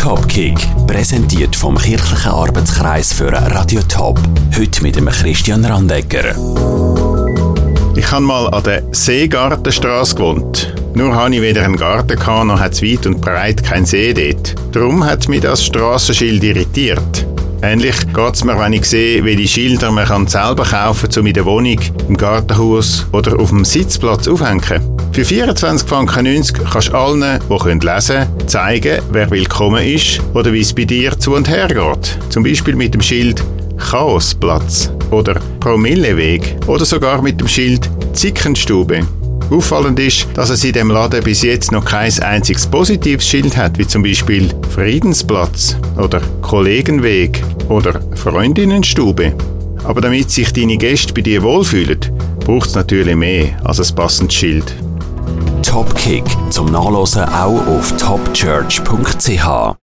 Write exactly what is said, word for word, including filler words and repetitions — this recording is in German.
Topkick, präsentiert vom kirchlichen Arbeitskreis für Radio Top. Heute mit dem Christian Randegger. Ich habe mal an der Seegartenstrasse gewohnt. Nur hatte ich weder einen Garten, gehabt, noch hat es weit und breit keinen See dort. Darum hat mich das Strassenschild irritiert. Ähnlich geht es mir, wenn ich sehe, welche Schilder man kann selber kaufen kann, um in der Wohnung, im Gartenhaus oder auf dem Sitzplatz aufhängen. Für vierundzwanzig Franken neunzig kannst du allen, die lesen können, zeigen, wer willkommen ist oder wie es bei dir zu und her geht. Zum Beispiel mit dem Schild Chaosplatz oder Promilleweg oder sogar mit dem Schild Zickenstube. Auffallend ist, dass es in dem Laden bis jetzt noch kein einziges positives Schild hat, wie zum Beispiel Friedensplatz oder Kollegenweg oder Freundinnenstube. Aber damit sich deine Gäste bei dir wohlfühlen, braucht es natürlich mehr als ein passendes Schild. Topkick zum Nachlesen auch auf top church punkt c h.